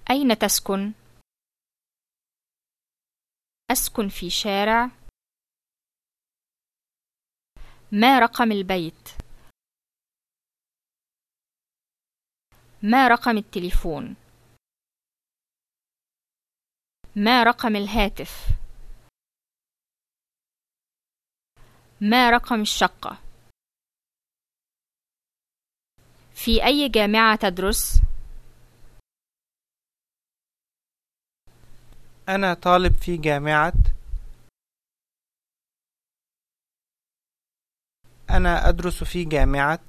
أين تسكن؟ أسكن في شارع. ما رقم البيت؟ ما رقم التليفون؟ ما رقم الهاتف؟ ما رقم الشقة؟ في أي جامعة تدرس؟ أنا طالب في جامعة. أنا أدرس في جامعة.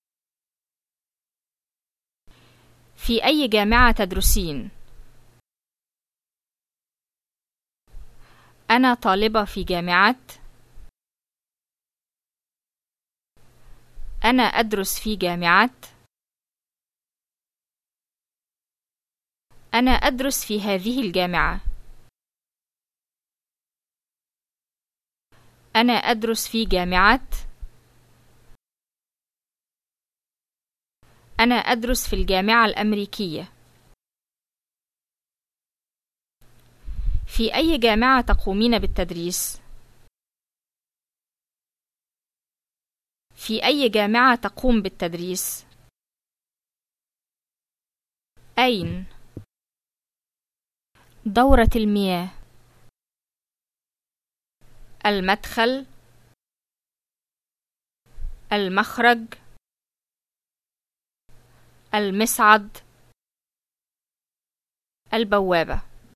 في أي جامعة تدرسين؟ أنا طالبة في جامعة. أنا أدرس في جامعة. أنا أدرس في هذه الجامعة. أنا أدرس في جامعة. أنا أدرس في الجامعة الأمريكية. في أي جامعة تقومين بالتدريس؟ في أي جامعة تقوم بالتدريس؟ أين؟ دورة المياه. المدخل. المخرج. المصعد. البوابة.